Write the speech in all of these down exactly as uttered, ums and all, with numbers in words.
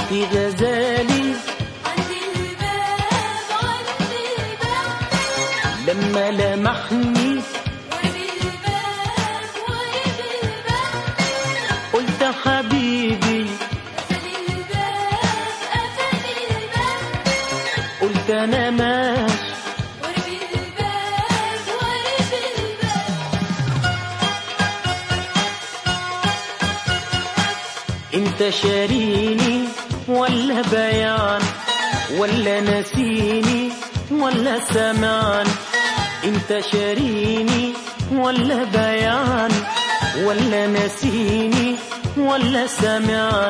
شفت غزالي عند الباب عند الباب لما لمحني وبالباب وبالباب قلت حبيبي قفل الباب قفل الباب قلت انا ماشي وبالباب وبالباب انت شاريني ولا بيان ولا نسيني ولا سمعان انت شاريني ولا بيان ولا نسيني ولا سمعان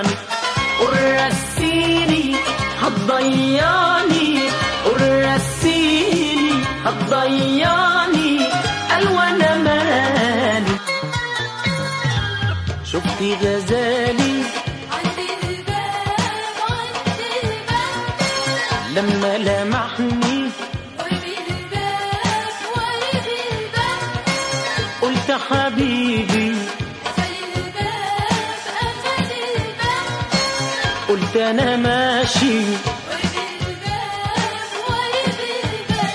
قرسيني هتضيعني قرسيني هتضيعني قال وانا مالي شفت غزالي عند الباب عند الباب لما لمحني وبالباب وبالباب قلت حبيبي قفل الباب قفل الباب قلت انا ماشي وبالباب وبالباب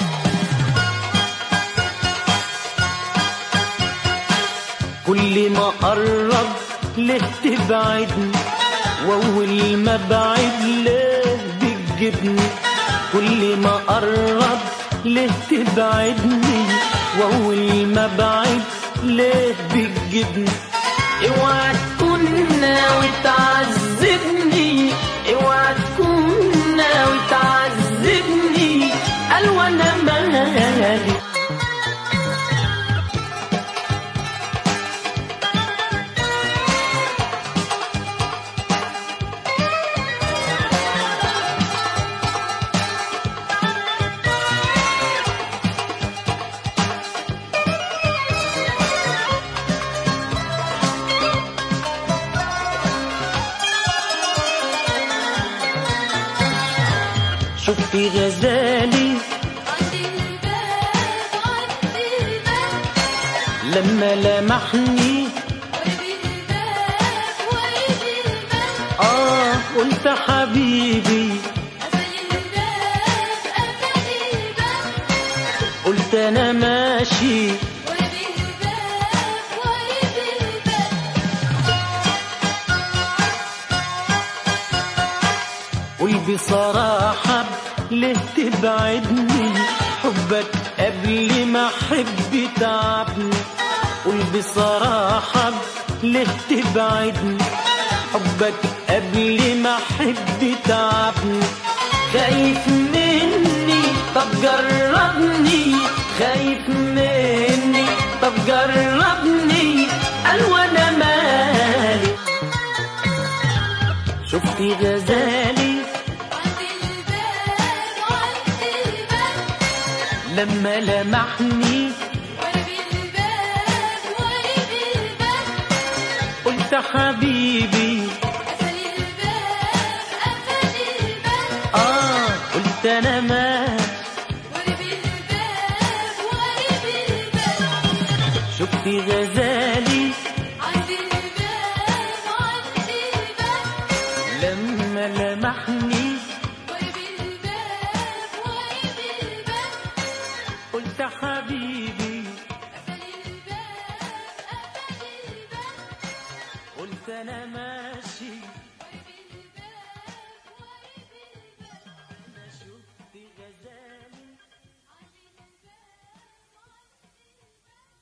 كل ما قرب ليه تبعدني واول ما بعد ليه بتجيبني كل ما قرب ليه تبعدني واول ما بعد ليه بتجيبني اوعى تكون ناوي تعذبني اوعى تكون ناوي تعذبني قال وانا مالي شفت غزالي عند الباب عند الباب لما لمحني وبالباب وبالباب اه قلت حبيبي قفل الباب قفل الباب قلت انا ماشي وبالباب وبالباب قول بصراحة ليه تبعدني حبك قبل ما احب تعبني قول بصراحة ليه تبعدني حبك قبل ما احب تعبني خايف مني طب جربني خايف مني طب جربني قال وانا مالي شفت غزالي عند الباب عند الباب لما لمحني وبالباب وبالباب قلت حبيبي قفل الباب قفل الباب اه قلت انا ماشي وبالباب وبالباب شفت غزالي عند الباب عند الباب لما لمحني وبالباب وبالباب قلت حبيبي قفل الباب قفل الباب قلت انا ماشي